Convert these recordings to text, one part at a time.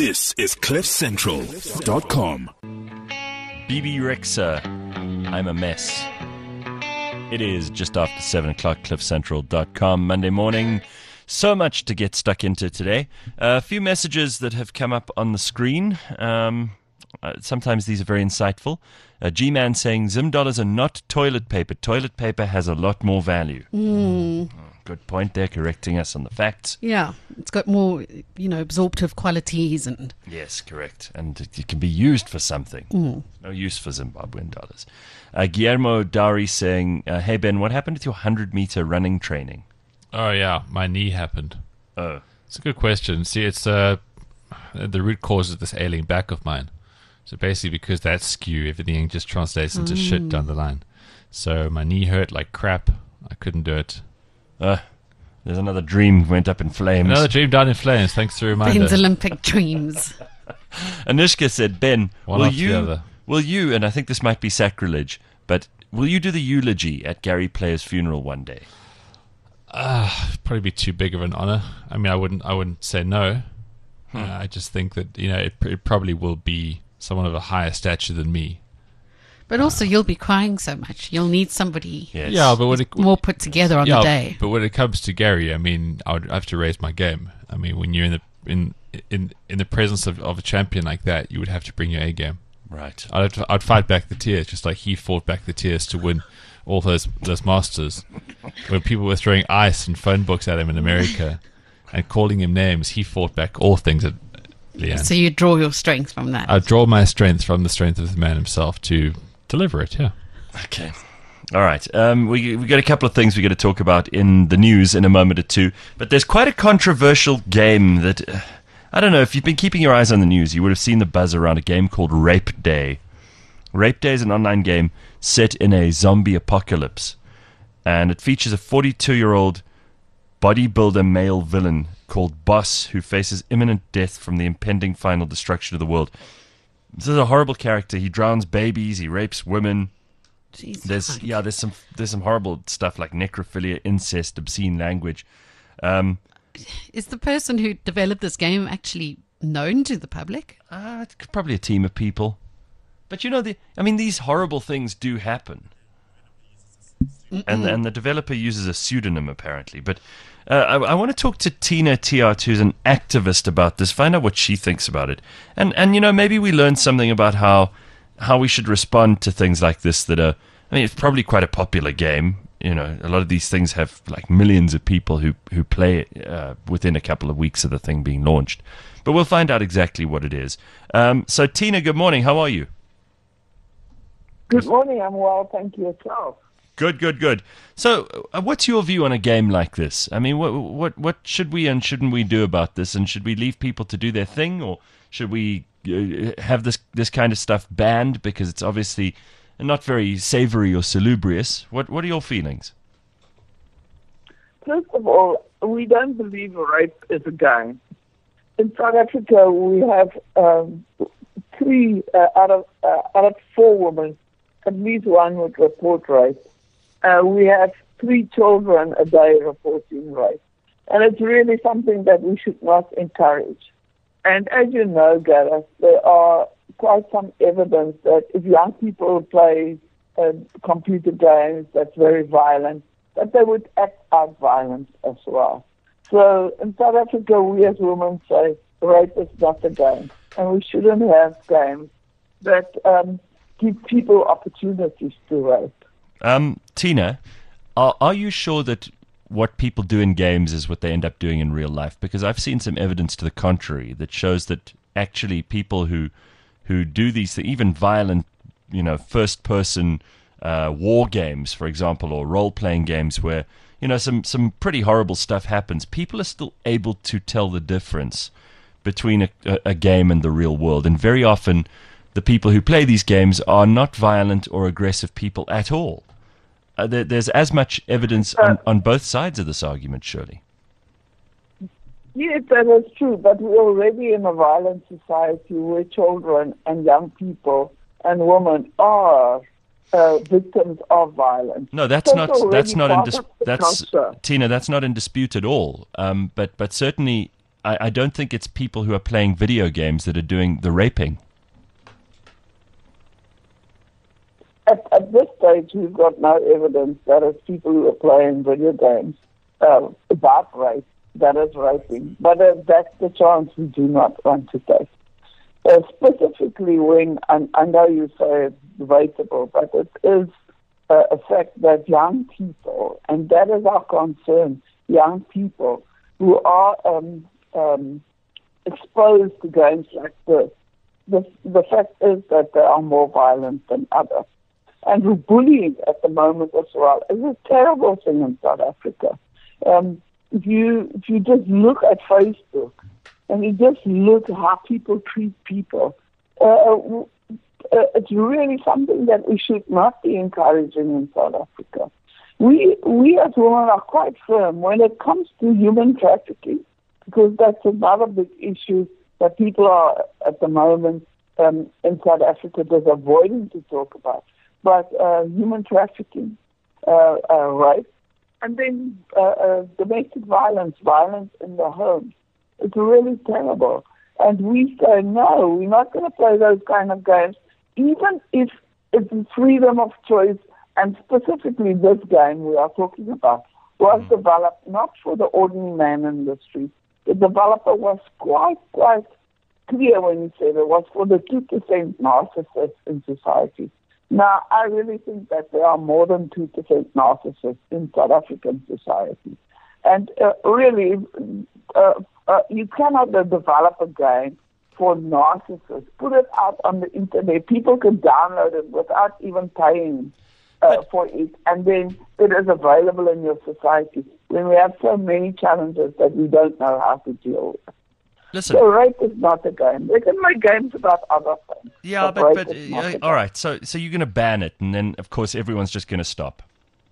This is CliffCentral.com. BB Rexa, I'm a mess. It is just after 7 o'clock, CliffCentral.com, Monday morning. So much to get stuck into today. A few messages that have come up on the screen. Sometimes these are very insightful. G-Man saying, Zim dollars are not toilet paper. Toilet paper has a lot more value. Good point there, correcting us on the facts. Yeah, it's got more, absorptive qualities and... Yes, correct. And it can be used for something. No use for Zimbabwean dollars. Guillermo Dari saying, hey, Ben, what happened with your 100-meter running training? Oh, yeah, my knee happened. Oh. It's a good question. See, it's the root cause of this ailing back of mine. So basically, because that skew, everything just translates into shit down the line. So my knee hurt like crap. I couldn't do it. There's another dream went up in flames. Another dream down in flames. Thanks for the reminder. Ben's Olympic dreams. Anushka said, Ben, One after the other. will you, and I think this might be sacrilege, but will you do the eulogy at Gary Player's funeral one day? Probably be too big of an honor. I mean, I wouldn't say no. I just think that it probably will be someone of a higher stature than me. But also, you'll be crying so much. You'll need somebody Yeah, but more put together on the day. But when it comes to Gary, I mean, I would have to raise my game. I mean, when you're in the presence of a champion like that, you would have to bring your A game. Right. I'd fight back the tears, just like he fought back the tears to win all those masters. When people were throwing ice and phone books at him in America and calling him names, he fought back all things at Leanne. So you draw your strength from that. I draw my strength from the strength of the man himself to deliver it, yeah. Okay. All right. We got a couple of things we got to talk about in the news in a moment or two, but there's quite a controversial game that, I don't know, if you've been keeping your eyes on the news, you would have seen the buzz around a game called Rape Day. Rape Day is an online game set in a zombie apocalypse, and it features a 42-year-old bodybuilder male villain called Boss who faces imminent death from the impending final destruction of the world. This is a horrible character. He drowns babies. He rapes women. Jesus. There's some horrible stuff like necrophilia, incest, obscene language. Is the person who developed this game actually known to the public? It's probably a team of people. But these horrible things do happen. And the developer uses a pseudonym apparently. But I want to talk to Tina Tiart, who's an activist about this, find out what she thinks about it. And maybe we learn something about how we should respond to things like this that are, it's probably quite a popular game. A lot of these things have like millions of people who play it within a couple of weeks of the thing being launched. But we'll find out exactly what it is. So Tina, good morning. How are you? Good morning. I'm well, thank you yourself. Good. So, what's your view on a game like this? I mean, what should we and shouldn't we do about this? And should we leave people to do their thing, or should we have this kind of stuff banned because it's obviously not very savory or salubrious? What are your feelings? First of all, we don't believe rape is a game. In South Africa, we have 3 out of 4 women, at least one would report rape. We have 3 children a day reporting rape. And it's really something that we should not encourage. And as you know, Gareth, there are quite some evidence that if young people play computer games that's very violent, that they would act out violence as well. So in South Africa, we as women say rape is not a game. And we shouldn't have games that give people opportunities to rape. Tina, are you sure that what people do in games is what they end up doing in real life? Because I've seen some evidence to the contrary that shows that actually people who do these things, even violent, first-person war games, for example, or role-playing games where, some pretty horrible stuff happens, people are still able to tell the difference between a game and the real world. And very often, the people who play these games are not violent or aggressive people at all. There's as much evidence on both sides of this argument, surely. Yes, that is true, but we're already in a violent society where children and young people and women are victims of violence. No, that's not in dispute at all. But certainly I don't think it's people who are playing video games that are doing the raping. At this stage, we've got no evidence that it's people who are playing video games about rape that is raping. But that's the chance we do not want to take. Specifically when, and I know you say it's debatable, but it is a fact that young people, and that is our concern, young people who are exposed to games like this, the fact is that they are more violent than others. And bullying at the moment as well is a terrible thing in South Africa. If you just look at Facebook and you just look at how people treat people, it's really something that we should not be encouraging in South Africa. We as women are quite firm when it comes to human trafficking, because that's another big issue that people are at the moment in South Africa just avoiding to talk about. But human trafficking, rape, and then domestic violence in the home. It's really terrible. And we say, no, we're not going to play those kind of games, even if it's freedom of choice. And specifically this game we are talking about was developed not for the ordinary man in the street. The developer was quite clear when he said it was for the 2% narcissists in society. Now, I really think that there are more than 2% narcissists in South African society. And really, you cannot develop a game for narcissists. Put it out on the internet. People can download it without even paying for it. And then it is available in your society when we have so many challenges that we don't know how to deal with. Listen. So rape is not a game. They can make games about other things. Yeah, but all right. So you're going to ban it, and then of course everyone's just going to stop.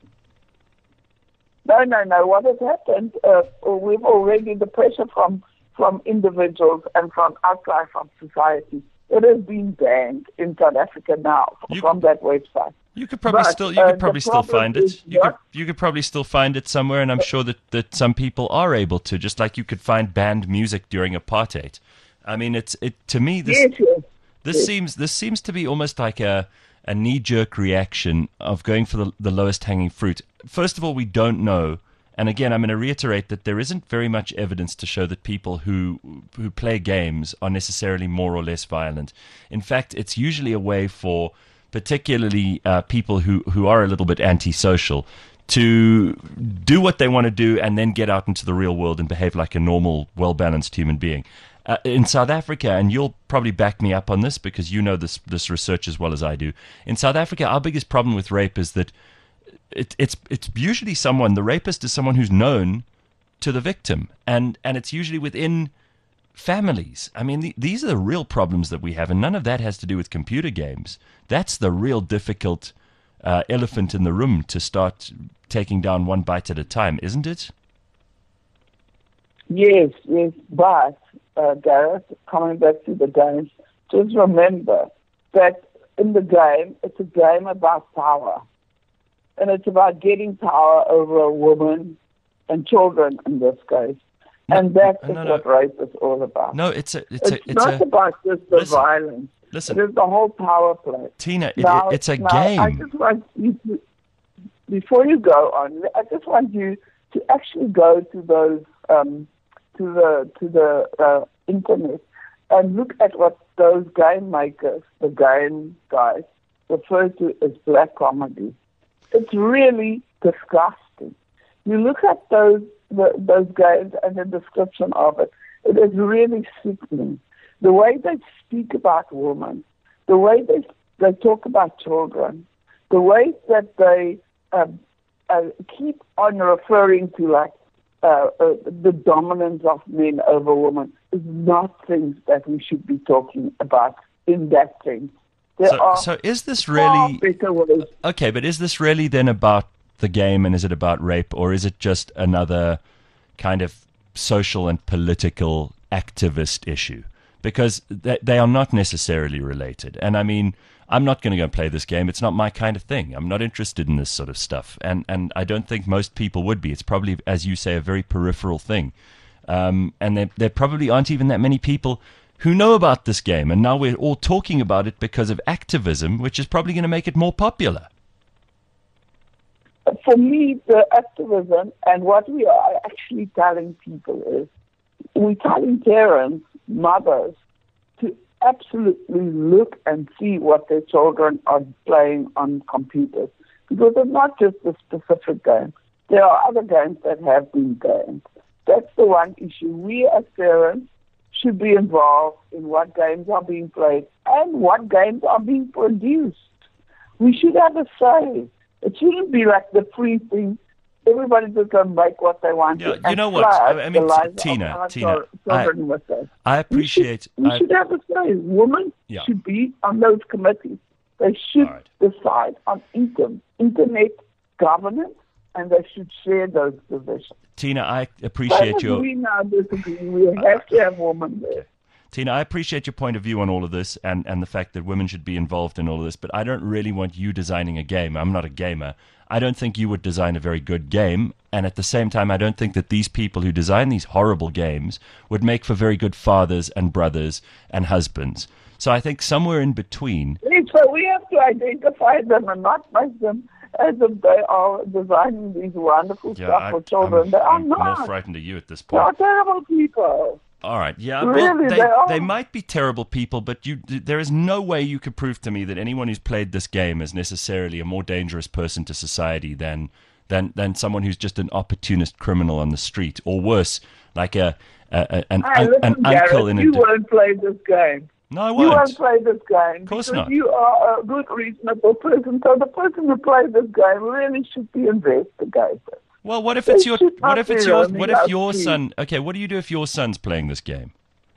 No. What has happened? We've already the pressure from individuals and from outside from society. It has been banned in South Africa now from that website. You could probably still find it. You could probably still find it somewhere, and I'm sure that some people are able to, just like you could find banned music during apartheid. I mean, to me this seems to be almost like a knee-jerk reaction of going for the lowest hanging fruit. First of all, we don't know, and again, I'm going to reiterate that there isn't very much evidence to show that people who play games are necessarily more or less violent. In fact, it's usually a way for particularly people who are a little bit antisocial, to do what they want to do and then get out into the real world and behave like a normal, well-balanced human being. In South Africa, and you'll probably back me up on this because you know this research as well as I do, in South Africa, our biggest problem with rape is that it's usually the rapist is someone who's known to the victim, and it's usually within families. I mean, these are the real problems that we have, and none of that has to do with computer games. That's the real difficult elephant in the room to start taking down one bite at a time, isn't it? Yes, but Gareth, coming back to the games, just remember that in the game, it's a game about power. And it's about getting power over a woman and children in this case. And that is what rape is all about. No, it's not about just the violence. Listen, it is the whole power play. Tina, it's a now, game. I just want you to, before you go on, I just want you to actually go to those to the internet and look at what those game makers, the game guys, refer to as black comedy. It's really disgusting. You look at those games and the description of it, it is really sickening. The way they speak about women, the way they talk about children, the way that they keep on referring to like the dominance of men over women is not things that we should be talking about in that sense. So is this really okay? But is this really then about the game, and is it about rape, or is it just another kind of social and political activist issue? Because they are not necessarily related. And I mean, I'm not going to go play this game. It's not my kind of thing. I'm not interested in this sort of stuff, and I don't think most people would be. It's probably, as you say, a very peripheral thing. And there probably aren't even that many people who know about this game. And now we're all talking about it because of activism, which is probably going to make it more popular. For me, the activism and what we are actually telling people is we're telling parents, mothers, to absolutely look and see what their children are playing on computers. Because it's not just a specific game. There are other games that have been banned. That's the one issue. We as parents should be involved in what games are being played and what games are being produced. We should have a say. It shouldn't be like the free thing. Everybody just can make what they want. Yeah, you know what? I mean, Tina, I appreciate. We should have a say. Women should be on those committees. They should decide on internet governance, and they should share those positions. Tina, I appreciate your. We now disagree. We have to have women there. Tina, I appreciate your point of view on all of this and the fact that women should be involved in all of this, but I don't really want you designing a game. I'm not a gamer. I don't think you would design a very good game, and at the same time, I don't think that these people who design these horrible games would make for very good fathers and brothers and husbands. So I think somewhere in between. So we have to identify them and not make them as if they are designing these wonderful stuff for children. I'm more frightened of you at this point. They're terrible people. All right, yeah, really, well, they might be terrible people, but there is no way you could prove to me that anyone who's played this game is necessarily a more dangerous person to society than someone who's just an opportunist criminal on the street, or worse, like an uncle in a. You won't play this game. No, I won't. You won't play this game. Of course because not. You are a good, reasonable person. So the person who plays this game really should be investigated. Well, what if it's your son? Okay, what do you do if your son's playing this game?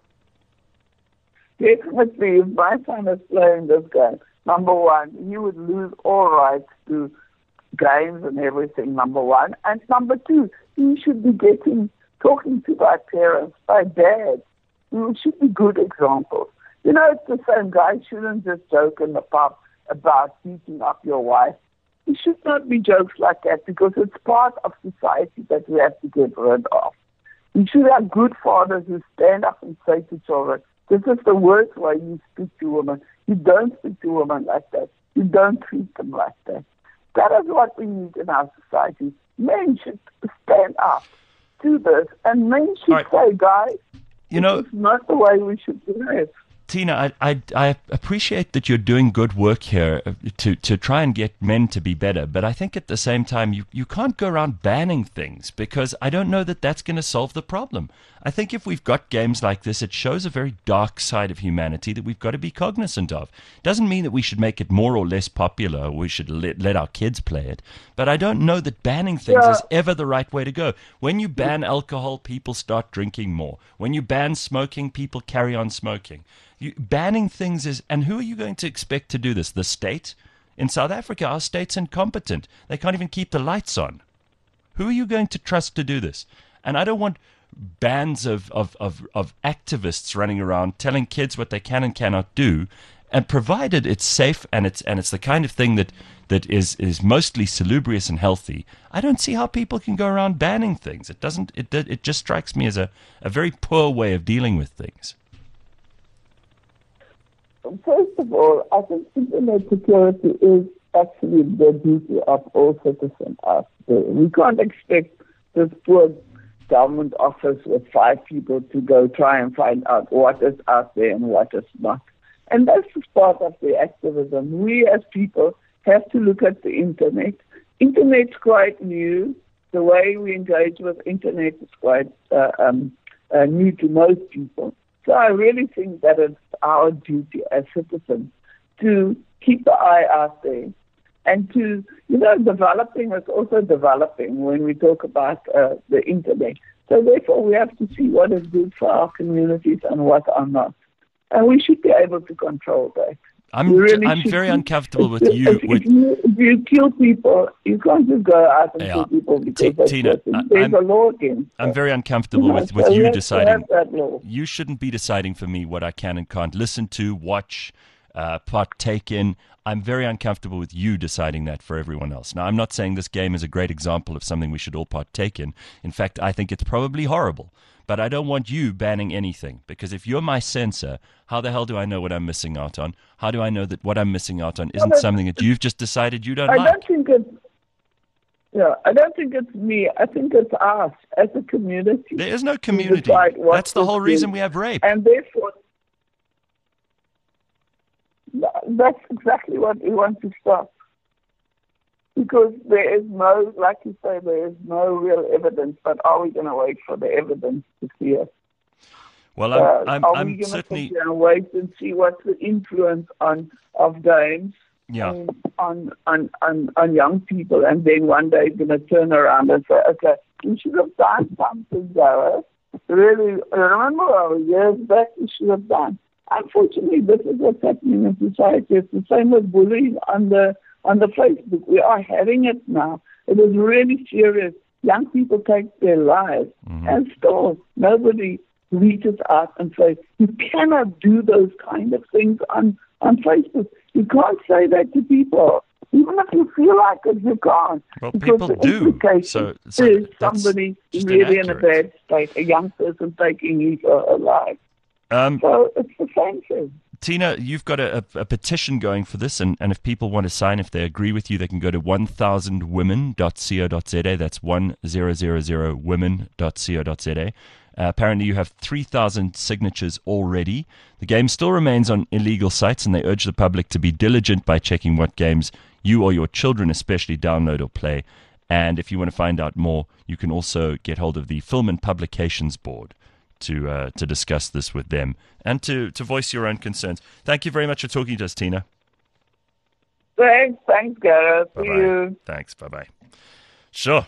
Definitely, if my son is playing this game, number one, he would lose all rights to games and everything, number one. And number two, he should be talking to my parents, my dad. We should be good examples. You know, it's the same guy shouldn't just joke in the pub about beating up your wife. It should not be jokes like that because it's part of society that we have to get rid of. We should have good fathers who stand up and say to children, this is the worst way you speak to women. You don't speak to women like that. You don't treat them like that. That is what we need in our society. Men should stand up to this, and men should say, guys, this is not the way we should behave. Tina, I appreciate that you're doing good work here to try and get men to be better, but I think at the same time you can't go around banning things because I don't know that that's going to solve the problem. I think if we've got games like this, it shows a very dark side of humanity that we've got to be cognizant of. Doesn't mean that we should make it more or less popular, or we should let our kids play it, but I don't know that banning things is ever the right way to go. When you ban alcohol, people start drinking more. When you ban smoking, people carry on smoking. Banning things is, and who are you going to expect to do this? The state? In South Africa, our state's incompetent. They can't even keep the lights on. Who are you going to trust to do this? And I don't want bands of activists running around telling kids what they can and cannot do, and provided it's safe and it's the kind of thing that is mostly salubrious and healthy. I don't see how people can go around banning things. It just strikes me as a very poor way of dealing with things. First of all, I think internet security is actually the duty of all citizens out there. We can't expect this poor government office with 5 people to go try and find out what is out there and what is not. And that's just part of the activism. We as people have to look at the internet. Internet's quite new. The way we engage with internet is quite new to most people. So I really think that it's our duty as citizens to keep the eye out there and to, developing is also developing when we talk about the internet. So therefore we have to see what is good for our communities and what are not. And we should be able to control that. I'm very uncomfortable with you. If you kill people, you can't just go out and kill people because Tina, there's a law against that. I'm very uncomfortable with you deciding. You shouldn't be deciding for me what I can and can't listen to, watch, partake in. I'm very uncomfortable with you deciding that for everyone else. Now, I'm not saying this game is a great example of something we should all partake in. In fact, I think it's probably horrible. but I don't want you banning anything, because if you're my censor, how the hell do I know what I'm missing out on? How do I know that what I'm missing out on isn't something that you've just decided you don't I like? don't think it's me. I think it's us as a community. There is no community. decide what That's the to whole do. reason we have rape. And therefore, that's exactly what we want to stop. Because there is no, like you say, there is no real evidence, but are we going to wait for the evidence to see it? Well, Are I'm we going to certainly... sit there and wait and see what's the influence of games Yeah. on young people, and then one day going to turn around and say, okay, you should have done something, Gareth. Really, remember years back, you should have done. Unfortunately, this is what's happening in society. It's the same with bullying on the Facebook. We are having it now. It is really serious. Young people take their lives, and still nobody reaches out and says, you cannot do those kind of things on Facebook. You can't say that to people. Even if you feel like it, you can't. Well, because people the do. implication So is that's somebody just really in a inaccurate. bad state, a young person taking his or her life. So it's the same thing. Tina, you've got a petition going for this, and if people want to sign, if they agree with you, they can go to 1000women.co.za. That's 1000women.co.za. Apparently, you have 3,000 signatures already. The game still remains on illegal sites, and they urge the public to be diligent by checking what games you or your children especially download or play. And if you want to find out more, you can also get hold of the Film and Publications Board to discuss this with them and to voice your own concerns. Thank you very much for talking to us, Tina. Thanks, Gareth. See Bye-bye. you. Thanks. Bye-bye. Sure.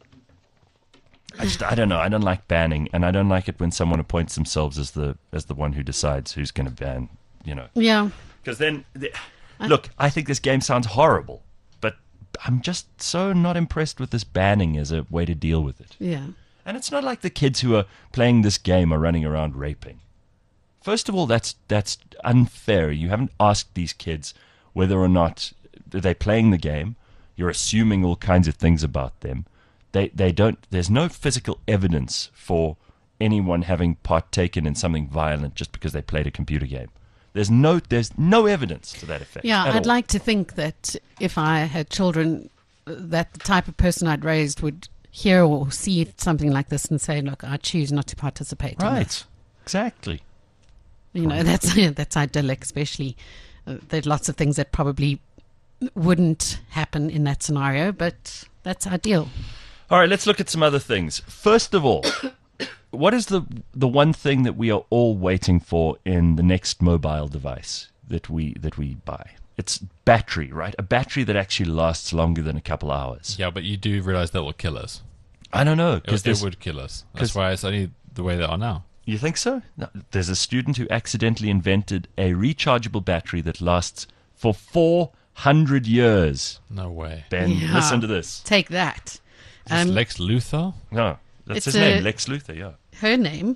I don't know. I don't like banning, and I don't like it when someone appoints themselves as the one who decides who's going to ban. Yeah. Because then, look, I think this game sounds horrible, but I'm just so not impressed with this banning as a way to deal with it. Yeah. And it's not like the kids who are playing this game are running around raping. First of all, that's unfair. You haven't asked these kids whether or not they're playing the game. You're assuming all kinds of things about them. They don't. There's no physical evidence for anyone having partaken in something violent just because they played a computer game. There's no evidence to that effect. Yeah, at I'd all. like to think that if I had children, that the type of person I'd raised would hear or see something like this and say, look, I choose not to participate in Right. this. Exactly. That's idyllic, especially. There's lots of things that probably wouldn't happen in that scenario, but that's ideal. All right, let's look at some other things. First of all, what is the one thing that we are all waiting for in the next mobile device that we buy? It's battery, right? A battery that actually lasts longer than a couple hours. Yeah, but you do realize that will kill us. I don't know. It would kill us. That's why it's only the way they are now. You think so? No, there's a student who accidentally invented a rechargeable battery that lasts for 400 years. No way. Ben, Yeah. listen to this. Take that. Is this Lex Luthor? No, that's It's his a- name, Lex Luthor, yeah. Her name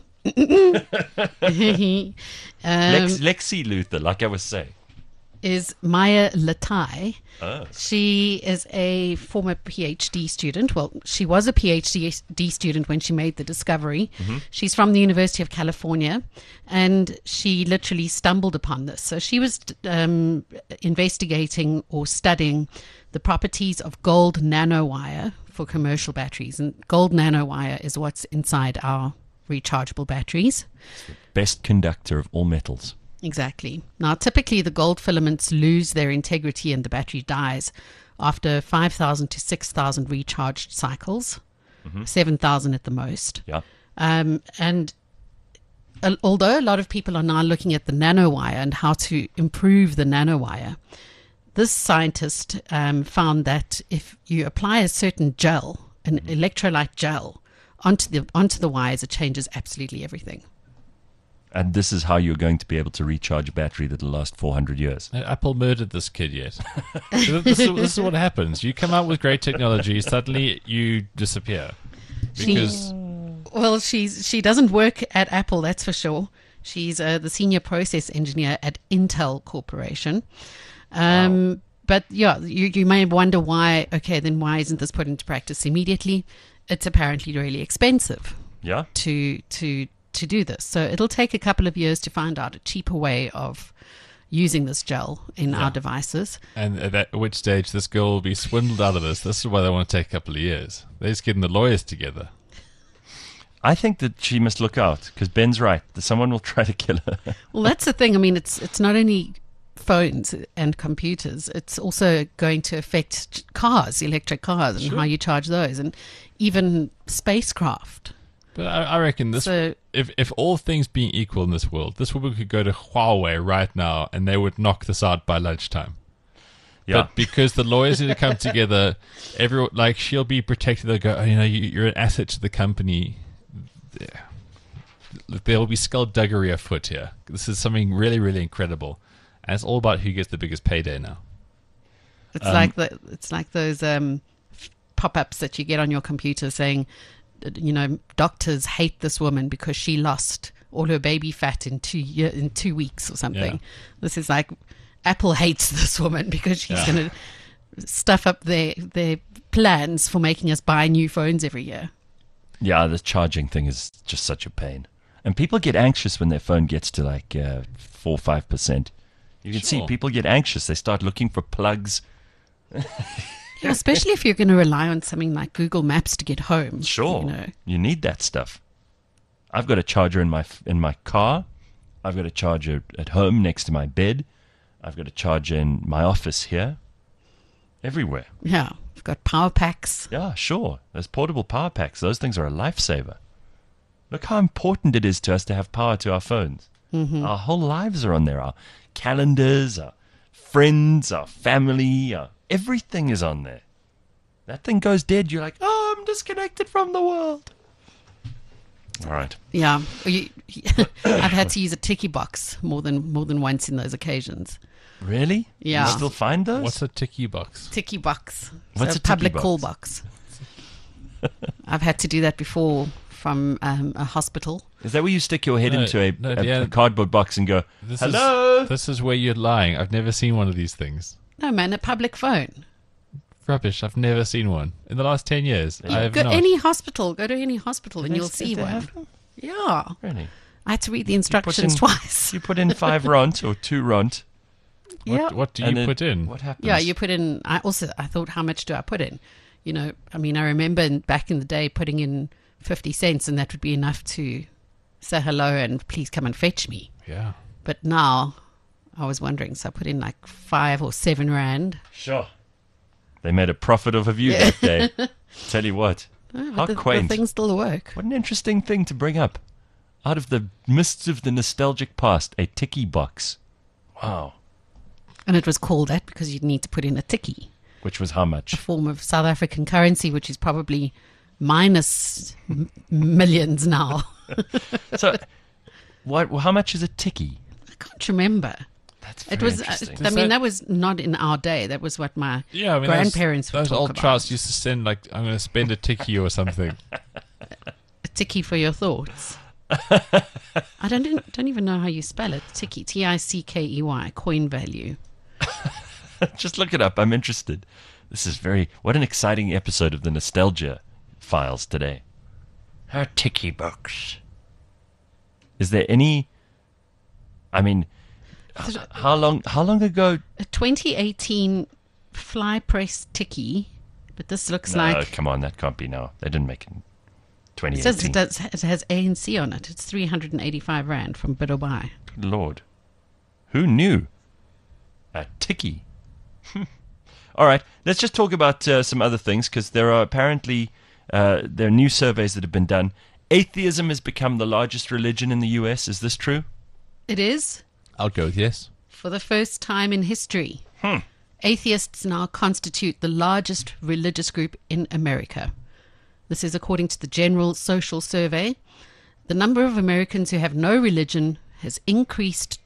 Lexi Luthor, like I was saying. is Maya Latai. Oh. She is a former PhD student. Well, she was a PhD student when she made the discovery. She's from the University of California, and she literally stumbled upon this. So she was investigating or studying the properties of gold nanowire for commercial batteries. And gold nanowire is what's inside our rechargeable batteries. Best conductor of all metals. Exactly. Now, typically the gold filaments lose their integrity and the battery dies after 5,000 to 6,000 recharged cycles, 7,000 at the most. Yeah. And although a lot of people are now looking at the nanowire and how to improve the nanowire, this scientist found that if you apply a certain gel, an electrolyte gel, onto the wires, it changes absolutely everything. And this is how you're going to be able to recharge a battery that'll last 400 years. Apple murdered this kid yet. this is what happens. You come out with great technology, suddenly you disappear. Because She doesn't work at Apple, that's for sure. She's the senior process engineer at Intel Corporation. But yeah, you may wonder why. Okay, then why isn't this put into practice immediately? It's apparently really expensive. Yeah. to do this. So it'll take a couple of years to find out a cheaper way of using this gel in our devices. And at which stage this girl will be swindled out of this. This is why they want to take a couple of years. They're just getting the lawyers together. I think that she must look out because Ben's right. That someone will try to kill her. Well, that's the thing. I mean, it's not only phones and computers. It's also going to affect cars, electric cars, and how you charge those, and even spacecraft. But I reckon this. So- if all things being equal in this world, this woman could go to Huawei right now and they would knock this out by lunchtime. Yeah. But because the lawyers need to come together, everyone like she'll be protected. They'll go, oh, you're an asset to the company. There will be skullduggery afoot here. This is something really, really incredible, and it's all about who gets the biggest payday now. It's like those pop-ups that you get on your computer saying, doctors hate this woman because she lost all her baby fat in 2 weeks or something. Yeah. This is like Apple hates this woman because she's going to stuff up their plans for making us buy new phones every year. Yeah, the charging thing is just such a pain. And people get anxious when their phone gets to like 4 or 5%. You can see people get anxious. They start looking for plugs. Yeah, especially if you're going to rely on something like Google Maps to get home. Sure. You need that stuff. I've got a charger in my car. I've got a charger at home next to my bed. I've got a charger in my office here. Everywhere. Yeah, we've got power packs. Yeah, sure. Those portable power packs, those things are a lifesaver. Look how important it is to us to have power to our phones. Mm-hmm. Our whole lives are on there. Our calendars, our friends, our family, everything is on there. That thing goes dead, you're like, oh, I'm disconnected from the world. All right. Yeah, I've had to use a ticky box more than once in those occasions. Really? Yeah. You still find those? What's a ticky box? Ticky box. What's So a public ticky call box? box. I've had to do that before from a hospital. Is that where you stick your head No, into no, a yeah. cardboard box and go, This hello? This is where you're lying. I've never seen one of these things. No, man, a public phone. Rubbish. I've never seen one. In the last 10 years, I have Go not. to any hospital. Go to any hospital and they you'll still see one. have them? Yeah. Really? I had to read the instructions in- twice. You put in 5 ront or 2 ront. Yeah. What do and you then put in? What happens? Yeah, you put in. I thought, how much do I put in? I remember back in the day putting in 50 cents, and that would be enough to say hello and please come and fetch me. Yeah. But now, I was wondering, so I put in like 5 or 7 rand. Sure. They made a profit off of you that day. Tell you what. Oh, How but the quaint. things still work. What an interesting thing to bring up. Out of the mists of the nostalgic past, a ticky box. Wow. And it was called that because you'd need to put in a tikkie, Which was how much? a form of South African currency, which is probably minus millions now. So, how much is a ticky? I can't remember. That's It very was. interesting. That was not in our day. That was what my Yeah, I mean, grandparents would those talk old about. trouts used to send like, I'm going to spend a ticky or something. A tikkie for your thoughts. I don't even know how you spell it. Tikkie, Tickey, coin value. Just look it up. I'm interested. This is what an exciting episode of the Nostalgia Files today. Her ticky box. Is there any? I mean, how long ago? A 2018 fly press tikkie, but this looks No, like come on, that can't be now. They didn't make it in it says 2018. it has ANC on it. It's 385 rand from Bidawai. Good Lord. Who knew? A ticky. All right, let's just talk about some other things because there are apparently there are new surveys that have been done. Atheism has become the largest religion in the U.S. Is this true? It is, I'll go with yes. for the first time in history. Atheists now constitute the largest religious group in America. This is according to the General Social Survey. The number of Americans who have no religion has increased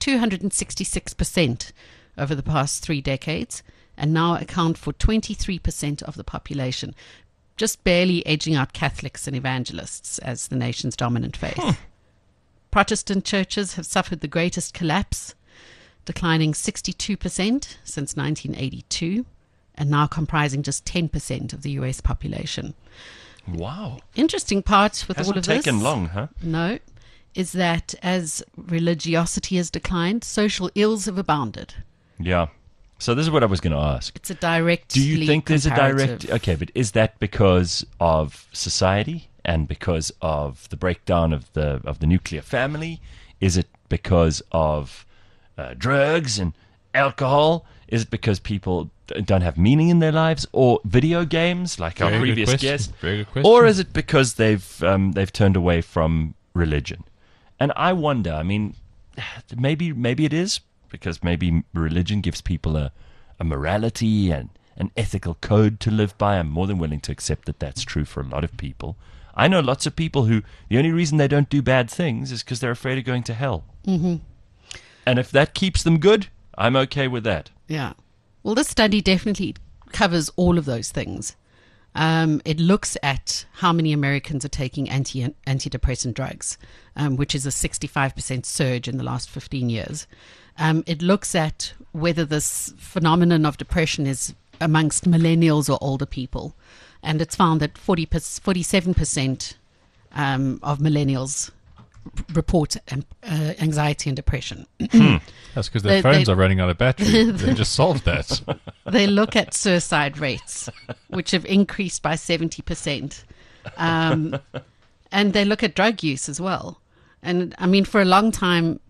266% over the past 3 decades and now account for 23% of the population, just barely edging out Catholics and evangelists as the nation's dominant faith. Protestant churches have suffered the greatest collapse, declining 62% since 1982 and now comprising just 10% of the US population. Wow. Interesting part with all Hasn't of this. taken long, huh? No, is that as religiosity has declined, social ills have abounded. Yeah. So this is what I was going to ask. It's a direct. Do you think there's a direct... Okay, but is that because of society and because of the breakdown of the nuclear family? Is it because of drugs and alcohol? Is it because people don't have meaning in their lives, or video games like our Very good previous question. guest? Very good question. Or is it because they've turned away from religion? And I wonder. I mean, maybe it is because maybe religion gives people a morality and an ethical code to live by. I'm more than willing to accept that that's true for a lot of people. I know lots of people who the only reason they don't do bad things is because they're afraid of going to hell. Mm-hmm. And if that keeps them good, I'm okay with that. Yeah. Well, this study definitely covers all of those things. It looks at how many Americans are taking antidepressant drugs, which is a 65% surge in the last 15 years. It looks at whether this phenomenon of depression is amongst millennials or older people. And it's found that 47% of millennials report anxiety and depression. That's because their phones are running out of battery. They just solved that. They look at suicide rates, which have increased by 70%. And they look at drug use as well. And I mean, for a long time,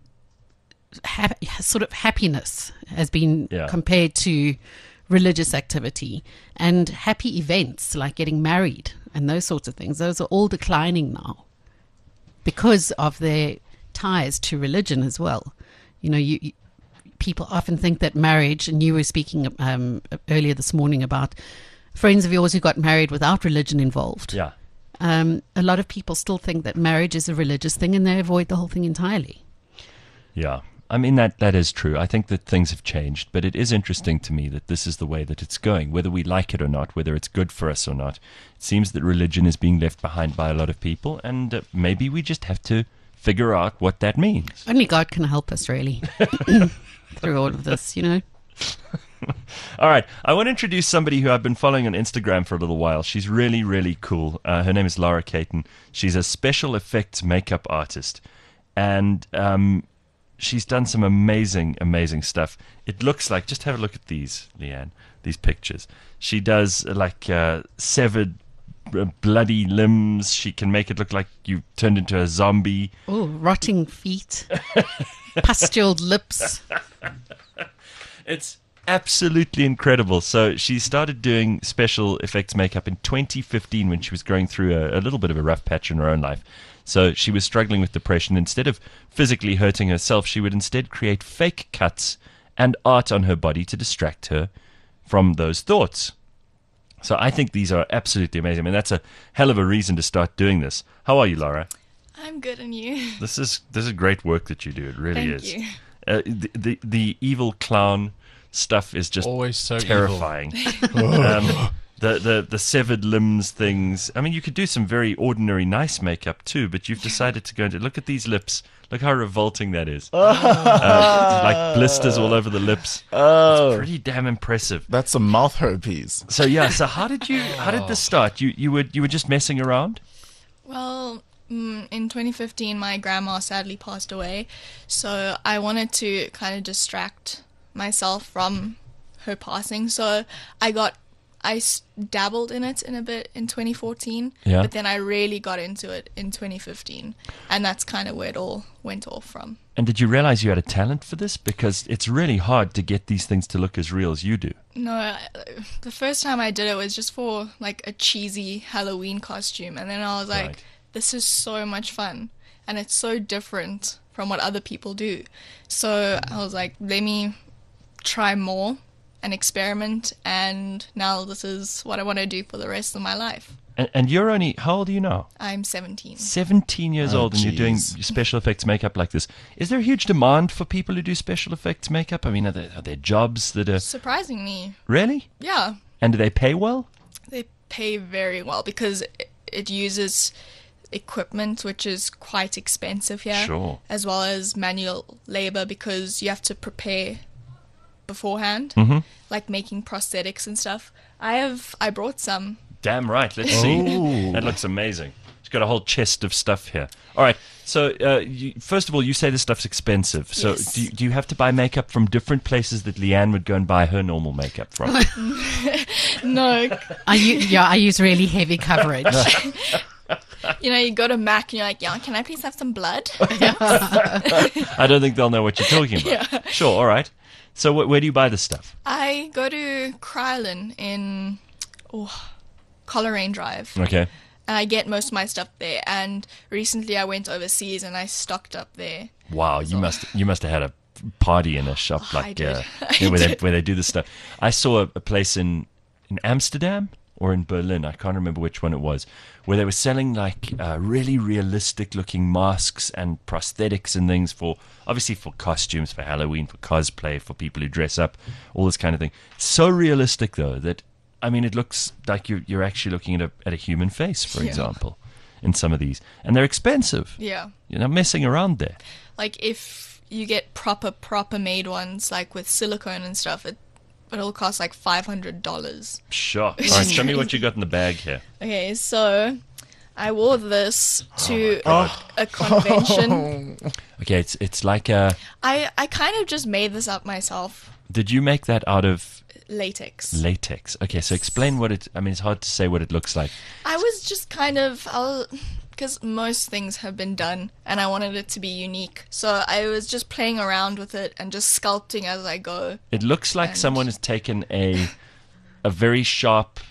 sort of happiness has been compared to religious activity, and happy events like getting married and those sorts of things. Those are all declining now because of their ties to religion as well. You know, people often think that marriage, and you were speaking earlier this morning about friends of yours who got married without religion involved. Yeah. A lot of people still think that marriage is a religious thing, and they avoid the whole thing entirely. Yeah. I mean, that is true. I think that things have changed, but it is interesting to me that this is the way that it's going, whether we like it or not, whether it's good for us or not. It seems that religion is being left behind by a lot of people, and maybe we just have to figure out what that means. Only God can help us, really, through all of this, you know. All right. I want to introduce somebody who I've been following on Instagram for a little while. She's really, really cool. Her name is Laura Caton. She's a special effects makeup artist, and she's done some amazing, amazing stuff. It looks like, just have a look at these, Leanne, these pictures. She does severed bloody limbs. She can make it look like you turned into a zombie. Oh, rotting feet, pustuled lips. It's absolutely incredible. So she started doing special effects makeup in 2015 when she was going through a little bit of a rough patch in her own life. So she was struggling with depression. Instead of physically hurting herself, she would instead create fake cuts and art on her body to distract her from those thoughts. So I think these are absolutely amazing. I mean, that's a hell of a reason to start doing this. How are you, Laura? I'm good, and you? This is great work that you do. It really Thank is. you. The evil clown stuff is just Always so terrifying. The severed limbs things. I mean, you could do some very ordinary, nice makeup too, but you've decided to go into... Look at these lips. Look how revolting that is. Like blisters all over the lips. It's pretty damn impressive. That's some mouth herpes. So yeah. So how did this start? You were just messing around? Well, in 2015, my grandma sadly passed away, so I wanted to kind of distract myself from her passing. So I dabbled in it in a bit in 2014, but then I really got into it in 2015, and that's kind of where it all went off from. And did you realize you had a talent for this? Because it's really hard to get these things to look as real as you do. No, the first time I did it was just for like a cheesy Halloween costume, and then I was like, Right. This is so much fun, and it's so different from what other people do. So I was like, let me try more and experiment, and now this is what I want to do for the rest of my life. And you're only, how old are you now? I'm 17. 17 years old, and you're doing special effects makeup like this. Is there a huge demand for people who do special effects makeup? I mean, are there jobs that are... Surprisingly, Really? yeah, And do they pay well? they pay very well because it uses equipment which is quite expensive here, Sure. as well as manual labor because you have to prepare beforehand, like making prosthetics and stuff. I brought some Damn right. Let's see. That looks amazing. She's got a whole chest of stuff here. All right. So, first of all, you say this stuff's expensive. So, Yes. do you have to buy makeup from different places that Leanne would go and buy her normal makeup from? No, I use really heavy coverage. you go to Mac and you're like, yeah, can I please have some blood? I don't think they'll know what you're talking about. Sure. All right. So, where do you buy this stuff? I go to Krylon in Coleraine Drive. Okay. And I get most of my stuff there. And recently I went overseas and I stocked up there. Wow, you must have had a party in a shop I like did. where they do this stuff. I saw a place in Amsterdam or in Berlin, I can't remember which one it was, where they were selling like really realistic looking masks and prosthetics and things for costumes, for Halloween, for cosplay, for people who dress up, all this kind of thing. So realistic though that it looks like you're actually looking at a human face, for example, in some of these, and they're expensive. Yeah. You're not messing around there. Like if you get proper made ones, like with silicone and stuff, it'll cost like $500. Sure. All right, show me what you got in the bag here. Okay, so I wore this to a convention. Okay, it's like a. I kind of just made this up myself. Did you make that out of Latex. latex? Okay, so explain what it. It's hard to say what it looks like. I was just because most things have been done and I wanted it to be unique. So I was just playing around with it and just sculpting as I go. It looks like And- someone has taken a very sharp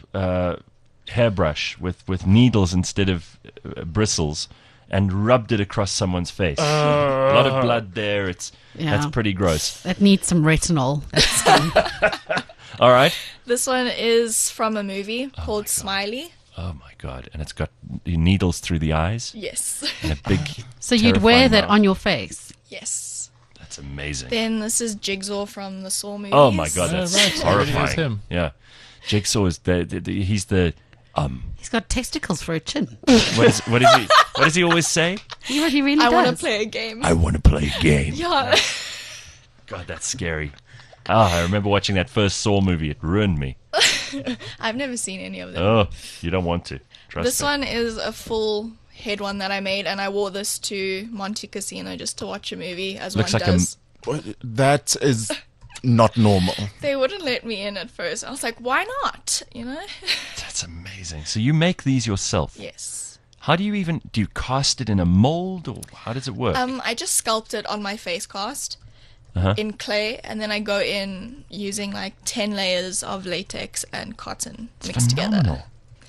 hairbrush with needles instead of bristles and rubbed it across someone's face. A lot of blood there. That's pretty gross. That needs some retinol. That skin. All right. This one is from a movie called Smiley. Oh my god! And it's got needles through the eyes Yes. and a big. So you'd wear terrifying that mouth. on your face. Yes. That's amazing. Then this is Jigsaw from the Saw movies. Oh my god, that's right. It horrifying. is him. Yeah, Jigsaw is he's the He's got testicles for a chin. what does he always say? He really I does. want to play a game. I want to play a game. Yeah. God, that's scary. I remember watching that first Saw movie. It ruined me. I've never seen any of them. Oh, you don't want to. Trust This me. one is a full head one that I made, and I wore this to Monte Casino just to watch a movie, as Looks one like a- does. That is not normal. They wouldn't let me in at first. I was like, why not? That's amazing. So you make these yourself? Yes. How do you cast it in a mold, or how does it work? I just sculpt it on my face cast Uh-huh. in clay, and then I go in using like 10 layers of latex and cotton mixed together. Phenomenal.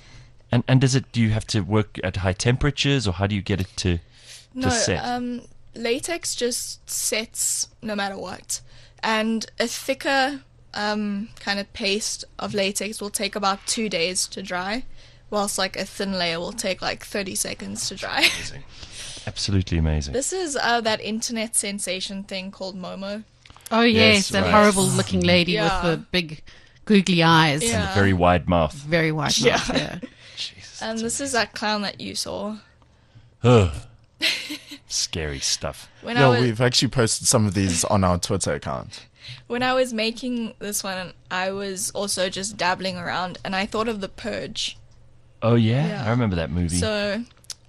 And do you have to work at high temperatures, or how do you get it to No, set? latex just sets no matter what. And a thicker kind of paste of latex will take about 2 days to dry, whilst like a thin layer will take like 30 seconds to dry. Amazing. Absolutely amazing. This is that internet sensation thing called Momo. Oh Yes, yes, that right. horrible looking lady Yeah. with the big googly eyes. Yeah. And a very wide mouth. Very white Yeah. mouth, yeah. Jesus. And this is that clown that you saw. Ugh. Scary stuff. When Yeah, I was, we've actually posted some of these on our Twitter account. when I was making this one, I was also just dabbling around, and I thought of The Purge. Oh yeah, Yeah. I remember that movie. So,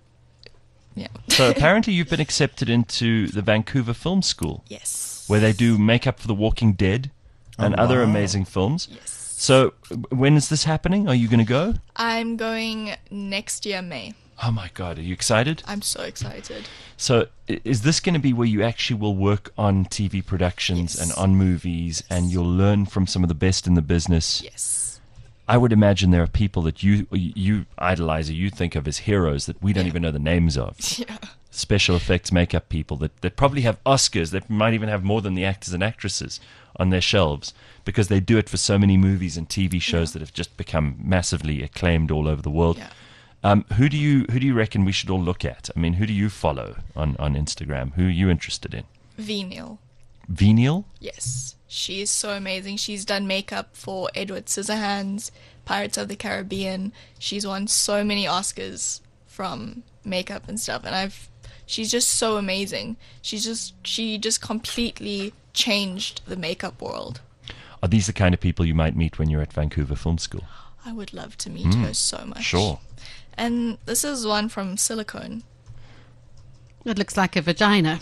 yeah. So apparently you've been accepted into the Vancouver Film School, Yes. where they do makeup for The Walking Dead and other wow. amazing films. Yes. So when is this happening? Are you going to go? I'm going next year, May. Oh my God, are you excited? I'm so excited. So is this going to be where you actually will work on TV productions Yes. and on movies, and you'll learn from some of the best in the business? Yes. I would imagine there are people that you idolize or you think of as heroes that we don't even know the names of. Yeah. Special effects makeup people that probably have Oscars, that might even have more than the actors and actresses on their shelves, because they do it for so many movies and TV shows that have just become massively acclaimed all over the world. Yeah. Who do you reckon we should all look at? I mean, who do you follow on Instagram? Who are you interested in? Venial. Venial? Yes. She is so amazing. She's done makeup for Edward Scissorhands, Pirates of the Caribbean. She's won so many Oscars from makeup and stuff, and she's just so amazing. She just completely changed the makeup world. Are these the kind of people you might meet when you're at Vancouver Film School? I would love to meet her so much. Sure. And this is one from silicone. It looks like a vagina.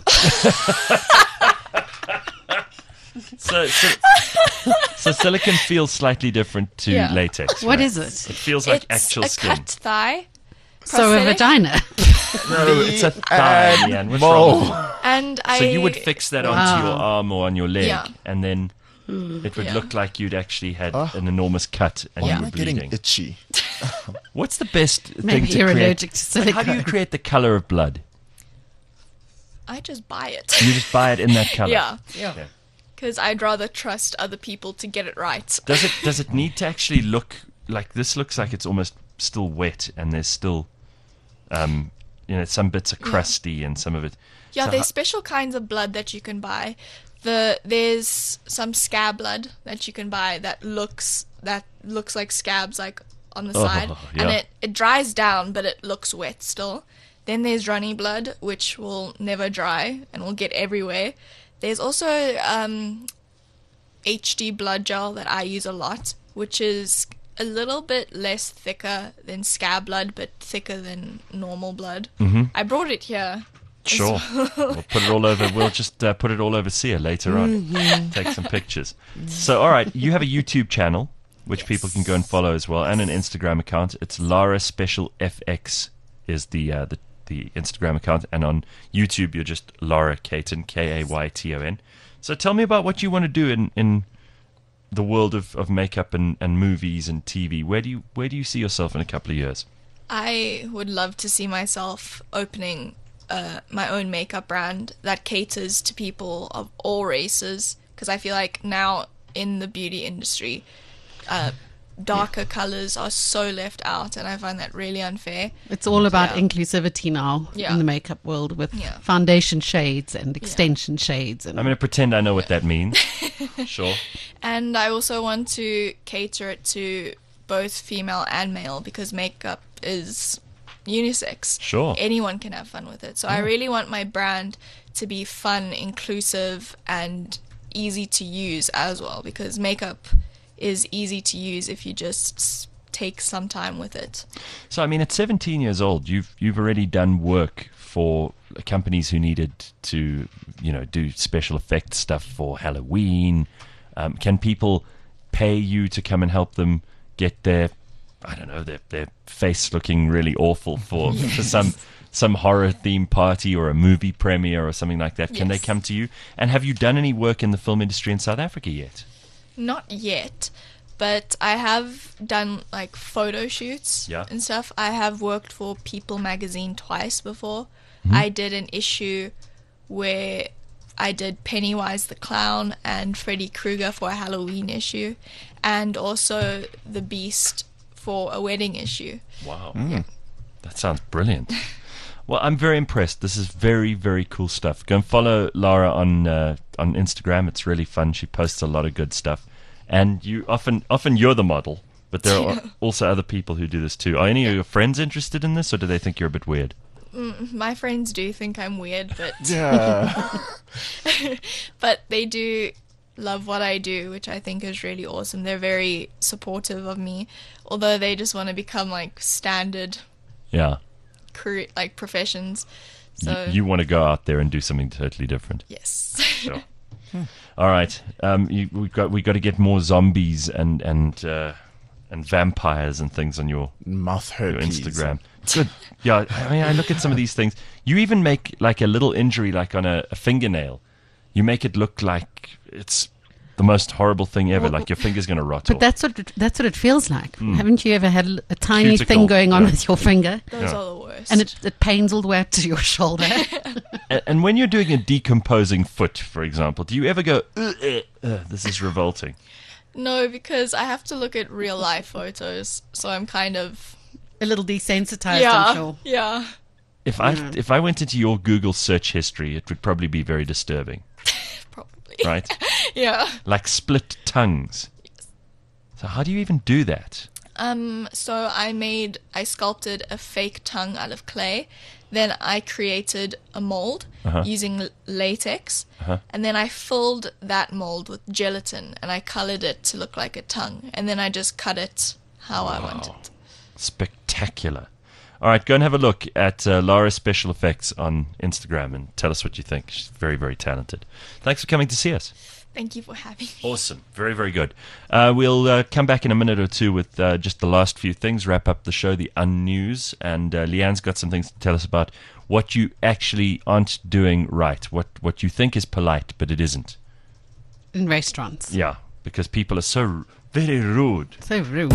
So silicon feels slightly different to Yeah. latex. What right? is it? It feels like It's actual a skin. cut thigh. So a prosthetic. vagina. No, it's a thigh, Leanne. What's wrong with you? And So you would fix that onto your arm or on your leg, Yeah. and then it would Yeah. look like you'd actually had an enormous cut and Why you am were I getting bleeding. itchy? What's the best thing Maybe to you're create? allergic to silicone. How do you create the color of blood? I just buy it. You just buy it in that color. Yeah. Okay. Because I'd rather trust other people to get it right. Does it need to actually look like this? Looks like it's almost still wet, and there's still, some bits are crusty, and some of it. Yeah, So there's special kinds of blood that you can buy. There's some scab blood that you can buy that looks like scabs like on the side, yeah. and it dries down, but it looks wet still. Then there's runny blood, which will never dry and will get everywhere. There's also HD blood gel that I use a lot, which is a little bit less thicker than scab blood, but thicker than normal blood. Mm-hmm. I brought it here. Sure. We'll put it all over. We'll just put it all over Sia later on. Take some pictures. So, all right, you have a YouTube channel, which people can go and follow as well, and an Instagram account. It's Lara Special FX is the Instagram account, and on YouTube you're just Lara Kayton, Kayton. So tell me about what you want to do in the world of makeup and movies and TV. Where do you see yourself in a couple of years? I would love to see myself opening my own makeup brand that caters to people of all races, because I feel like now in the beauty industry, darker colors are so left out, and I find that really unfair. It's all about Yeah. inclusivity now Yeah. in the makeup world with Yeah. foundation shades and extension shades. And I'm going to pretend I know what that means. Sure. And I also want to cater it to both female and male, because makeup is unisex. Sure. Anyone can have fun with it. So I really want my brand to be fun, inclusive, and easy to use as well, because makeup is easy to use if you just take some time with it. So I mean, at 17 years old, you've already done work for companies who needed to, do special effects stuff for Halloween. Can people pay you to come and help them get their face looking really awful for some horror theme party or a movie premiere or something like that? Can they Yes. come to you? And have you done any work in the film industry in South Africa yet? Not yet, but I have done like photo shoots Yeah. and stuff. I have worked for People magazine twice before. Mm-hmm. I did an issue where I did Pennywise the Clown and Freddy Krueger for a Halloween issue, and also The Beast for a wedding issue. Wow. That sounds brilliant. Well, I'm very impressed. This is very, very cool stuff. Go and follow Lara on Instagram. It's really fun. She posts a lot of good stuff. And you often you're the model, but there are also other people who do this too. Are any of your friends interested in this, or do they think you're a bit weird? My friends do think I'm weird, but Yeah. but they do love what I do, which I think is really awesome. They're very supportive of me, although they just want to become like standard Yeah. career, like professions. So You want to go out there and do something totally different. yes. Sure. All right. We got to get more zombies and vampires and things on your Mouth your herpes. Instagram. Good. Yeah, I mean, I look at some of these things. You even make like a little injury, like on a fingernail. You make it look like it's the most horrible thing ever, like your finger's going to rot But off. that's what it feels like. Haven't you ever had a tiny Cuticle, thing going on yeah. with your finger, Those Yeah. are the worst. and it pains all the way up to your shoulder? And when you're doing a decomposing foot, for example, do you ever go, this is revolting? no, because I have to look at real life photos, so I'm kind of A little desensitized, I'm sure. yeah. If I went into your Google search history, it would probably be very disturbing, Probably. right? Yeah. Like split tongues. So how do you even do that? So I sculpted a fake tongue out of clay. Then I created a mold using latex. And then I filled that mold with gelatin and I colored it to look like a tongue. And then I just cut it how I want it. Spectacular. All right, go and have a look at Lara's Special Effects on Instagram and tell us what you think. She's very, very talented. Thanks for coming to see us. Thank you for having me. Awesome. Very, very good. We'll come back in a minute or two with just the last few things, wrap up the show, the unnews, and Leanne's got some things to tell us about what you actually aren't doing right, what you think is polite, but it isn't. In restaurants. Yeah, because people are so very rude. So rude.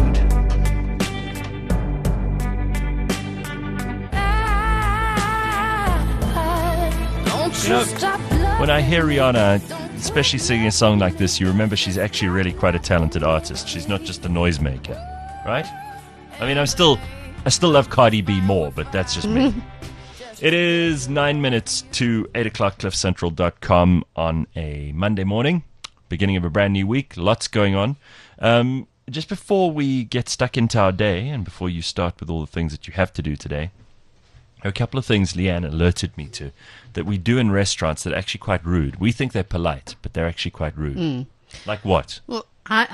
You know, when I hear Rihanna, especially singing a song like this, you remember she's actually really quite a talented artist. She's not just a noisemaker, right? I mean, I still love Cardi B more, but that's just me. It is 9 minutes to 8 o'clock, cliffcentral.com on a Monday morning, beginning of a brand new week. Lots going on. Just before we get stuck into our day and before you start with all the things that you have to do today, a couple of things Leanne alerted me to that we do in restaurants that are actually quite rude. We think they're polite, but they're actually quite rude. Like what? Well,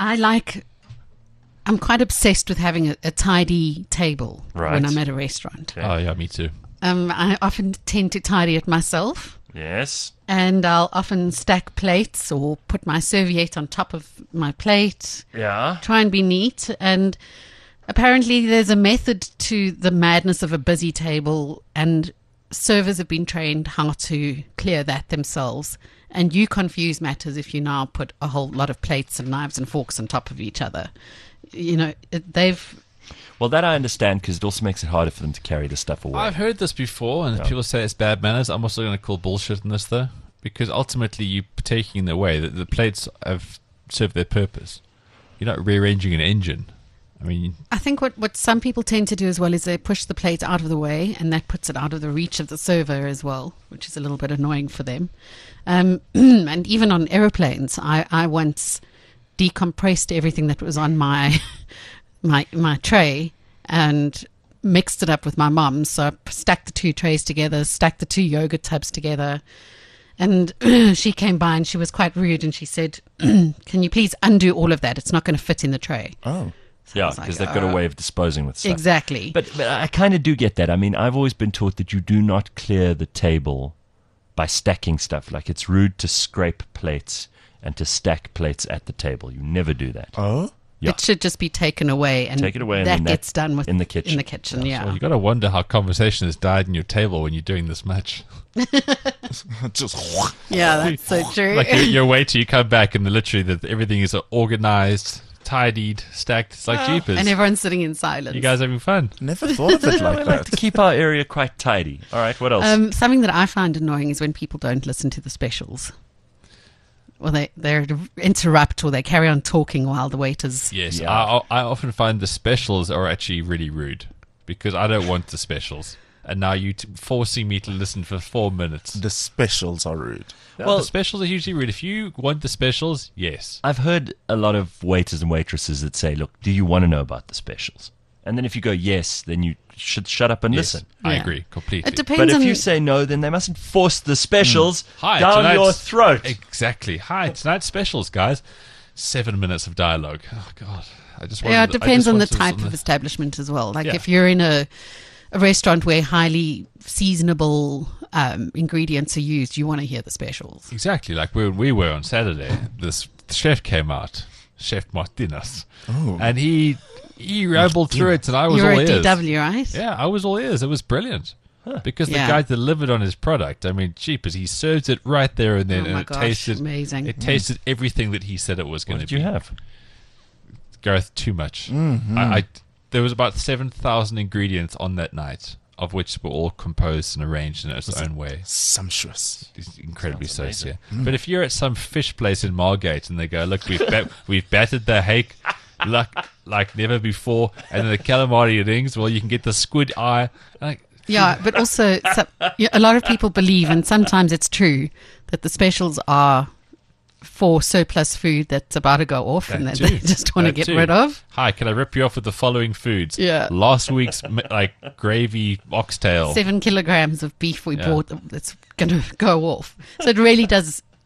I'm quite obsessed with having a tidy table Right. when I'm at a restaurant. Okay. Oh, yeah, me too. I often tend to tidy it myself, Yes. and I'll often stack plates or put my serviette on top of my plate, Yeah. try and be neat. And apparently there's a method to the madness of a busy table, and servers have been trained how to clear that themselves. And you confuse matters if you now put a whole lot of plates and knives and forks on top of each other. You know, Well, that I understand because it also makes it harder for them to carry the stuff away. I've heard this before, and people say it's bad manners. I'm also going to call bullshit on this, though, because ultimately you're taking away that the plates have served their purpose. You're not rearranging an engine. I mean, I think what some people tend to do as well is they push the plate out of the way, and that puts it out of the reach of the server as well, which is a little bit annoying for them. And even on aeroplanes, I once decompressed everything that was on my my tray and mixed it up with my mum. So I stacked the two trays together, stacked the two yogurt tubs together. And she came by and she was quite rude and she said, can you please undo all of that? It's not going to fit in the tray. Oh. So I Yeah, was like, because they've got a way of disposing with stuff. Exactly. But I kind of do get that. I mean, I've always been taught that you do not clear the table by stacking stuff. Like, it's rude to scrape plates and to stack plates at the table. You never do that. Oh? Yeah. It should just be taken away, and Take it away and that then that- gets done with in the kitchen. In the kitchen, yeah. well, you got to wonder how conversation has died in your table when you're doing this much. Just Yeah, that's so true. Like your waiter, you come back and literally everything is organized, tidied, stacked. It's like jeepers. and everyone's sitting in silence. You guys having fun? never thought of it like that. To keep our area quite tidy. All right, what else? Something that I find annoying is when people don't listen to the specials. Or they interrupt or they carry on talking while the waiters... Yes. Yeah. I often find the specials are actually really rude because I don't want the specials. And now you're forcing me to listen for 4 minutes. The specials are rude. Well, the specials are usually rude. If you want the specials, yes. I've heard a lot of waiters and waitresses that say, look, do you want to know about the specials? And then if you go yes, then you should shut up and Yes, listen. I Yeah. agree completely. It depends But if on... you say no, then they mustn't force the specials Hi, down tonight's- your throat. Exactly. Hi, tonight's specials, guys. 7 minutes of dialogue. Oh, God. I just Yeah, it depends on the wanted type this of establishment as well. Like Yeah. if you're in a restaurant where highly seasonable ingredients are used, you want to hear the specials. Exactly. Like where we were on Saturday, this chef came out, Chef Martinez, and he rambled through it, and I was You're all at ears. DW, right? Yeah, I was all ears. It was brilliant. Because Yeah. the guy delivered on his product. I mean, jeepers, he served it right there and then, Oh and my it gosh, tasted amazing. It tasted everything that he said it was going What to did be. you have? Gareth, too much. There was about 7,000 ingredients on that night, of which were all composed and arranged in its own way. Sumptuous. It's incredibly so, Sounds yeah. amazing. But if you're at some fish place in Margate and they go, look, we've battered the hake like never before, and then the calamari rings, well, you can get the squid eye. Like, Yeah, but also a lot of people believe, and sometimes it's true, that the specials are for surplus food that's about to go off and that too. they just want to That get too. rid of. Hi, can I rip you off with the following foods? Yeah. Last week's gravy oxtail. 7 kilograms of beef we Yeah. bought that's going to go off. So it really does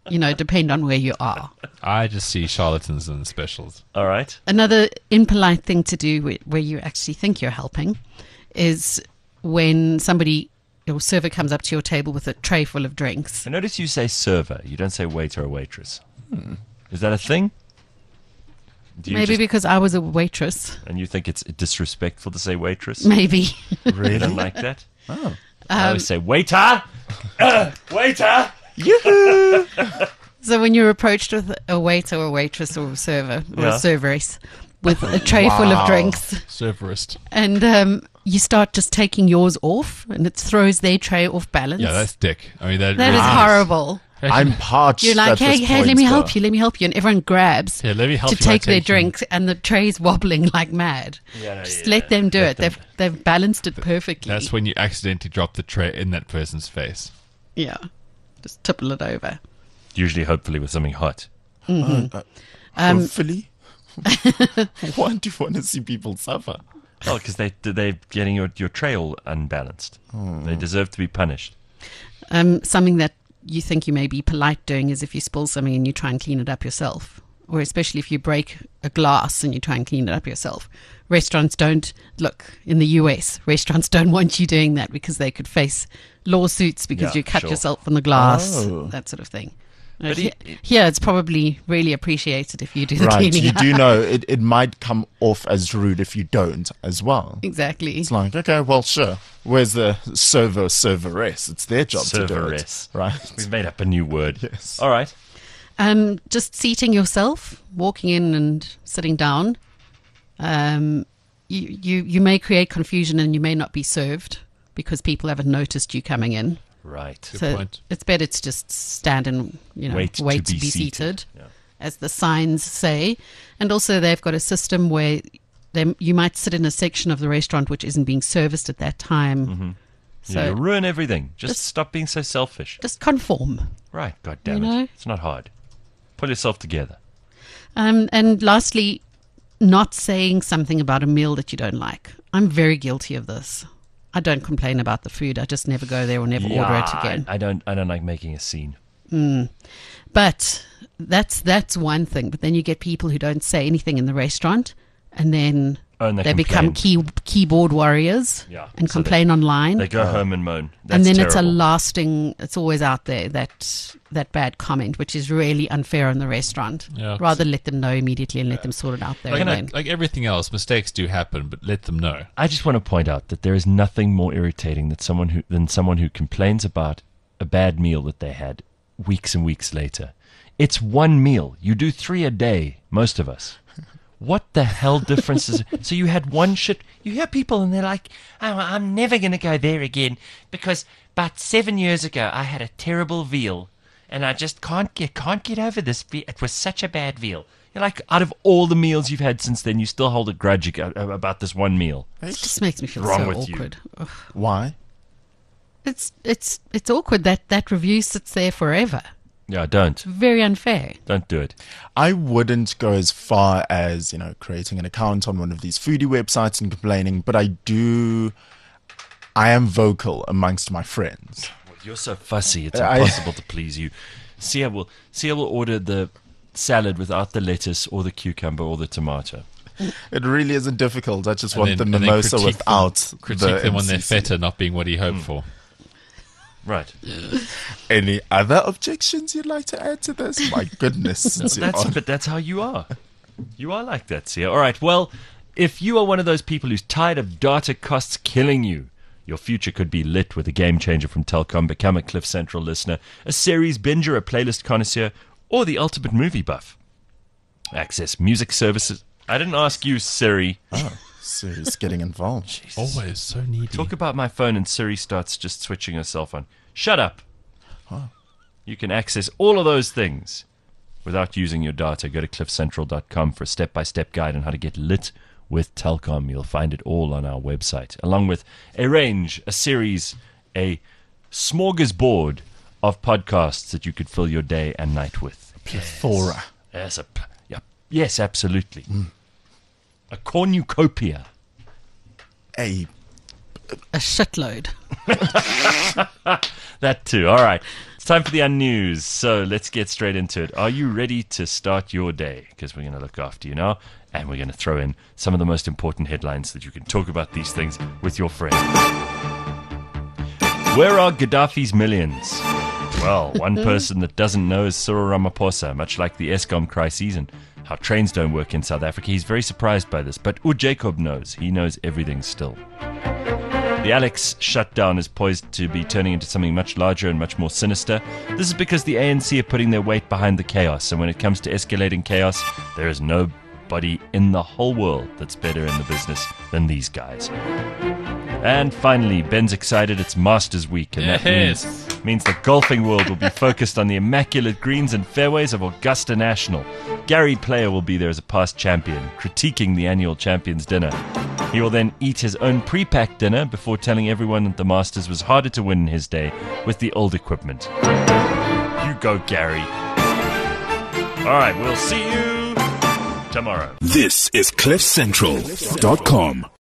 depend on where you are. I just see charlatans and specials. All right. Another impolite thing to do where you actually think you're helping is when your server comes up to your table with a tray full of drinks. I notice you say server. You don't say waiter or waitress. Is that a thing? Do you Maybe because I was a waitress. and you think it's disrespectful to say waitress? Maybe. You Really? don't like that? Oh. I always say waiter! Waiter! So when you're approached with a waiter or waitress or a server or Yeah. a serveress with a tray full of Wow. drinks, Serverist. and you start just taking yours off, and it throws their tray off balance. Yeah, that's dick. I mean, that That really is horrible. I'm parched. You're like, at this hey, point, let me though. help you, and everyone grabs Yeah, let me help to you by take their taking- drink, and the tray's wobbling like mad. Just let them do it. They've balanced it perfectly. That's when you accidentally drop the tray in that person's face. Yeah, just tipple it over. Usually, hopefully, with something hot. Hopefully. Why do you want to see people suffer? Oh, because they're getting your tray all unbalanced. They deserve to be punished. Something that you think you may be polite doing is if you spill something and you try and clean it up yourself, or especially if you break a glass and you try and clean it up yourself. Restaurants don't in the US. Restaurants don't want you doing that because they could face lawsuits because Yeah, you cut sure. yourself on the glass, Oh. that sort of thing. But Here, it's probably really appreciated if you do the Right. cleaning You up. do know it might come off as rude if you don't as well. Exactly. It's like, okay, well, sure. Where's the serveress? It's their job to do Serveress. it. Right. We've made up a new word. Yes. All right. Just seating yourself, walking in and sitting down. You may create confusion and you may not be served because people haven't noticed you coming in. Right. So point. it's better to just stand and Wait to to be be seated. seated, Yeah. as the signs say. And also they've got a system where you might sit in a section of the restaurant which isn't being serviced at that time. So you ruin everything. Just stop being so selfish. just conform. Right. God damn You it. know? It's not hard. Pull yourself together. And lastly, not saying something about a meal that you don't like. I'm very guilty of this. I don't complain about the food. I just never go there or never order it again. I don't like making a scene. But that's one thing. But then you get people who don't say anything in the restaurant, and then And they become keyboard warriors Yeah. and So complain online. They go home and moan. That's and then terrible. it's always out there, that bad comment, which is really unfair on the restaurant. Yeah. Rather let them know immediately and let them sort it out there. Like, and then. like everything else, mistakes do happen, but let them know. I just want to point out that there is nothing more irritating than someone who complains about a bad meal that they had weeks and weeks later. It's one meal. You do 3 a day, most of us. What the hell difference is it? So you had one shit. You hear people and they're like, "Oh, I'm never going to go there again because about 7 years ago I had a terrible veal and I just can't get over this. It was such a bad veal." You're like, out of all the meals you've had since then, you still hold a grudge about this one meal. It just makes me feel Wrong so with you? awkward. Ugh. Why? It's awkward that review sits there forever. Yeah, don't Very unfair. do it. I wouldn't go as far as, creating an account on one of these foodie websites and complaining, but I am vocal amongst my friends. You're so fussy; it's I- impossible to please you. Sia will order the salad without the lettuce or the cucumber or the tomato. It really isn't difficult. I just want And the then- and then mimosa critique without Critique them on their MCC. feta not being what he hoped for. Right. Any other objections you'd like to add to this? My goodness. since you're on. But that's how you are. You are like that, Sia. All right. Well, if you are one of those people who's tired of data costs killing you, your future could be lit with a game changer from Telkom. Become a Cliff Central listener, a series binger, a playlist connoisseur, or the ultimate movie buff. Access music services. I didn't ask you, Siri. Siri's getting involved. Always so needy. Talk about my phone and Siri starts just switching herself on. Shut up. You can access all of those things without using your data. Go to cliffcentral.com for a step-by-step guide on how to get lit with Telkom. You'll find it all on our website, along with a range, a series, a smorgasbord of podcasts that you could fill your day and night with. Plethora. Yes, absolutely. A cornucopia. A A shitload. That too. All right. It's time for the unnews. So let's get straight into it. Are you ready to start your day? Because we're going to look after you now, and we're going to throw in some of the most important headlines so that you can talk about these things with your friends. Where are Gaddafi's millions? Well, one person that doesn't know is Cyril Ramaphosa, much like the Eskom crises and how trains don't work in South Africa. He's very surprised by this, but Jacob knows. He knows everything still. The Alex shutdown is poised to be turning into something much larger and much more sinister. This is because the ANC are putting their weight behind the chaos, and when it comes to escalating chaos, there is nobody in the whole world that's better in the business than these guys. And finally, Ben's excited it's Masters Week, and that means the golfing world will be focused on the immaculate greens and fairways of Augusta National. Gary Player will be there as a past champion, critiquing the annual Champions Dinner. He will then eat his own pre-packed dinner before telling everyone that the Masters was harder to win in his day with the old equipment. You go, Gary. All right, we'll see you tomorrow. This is CliffCentral.com.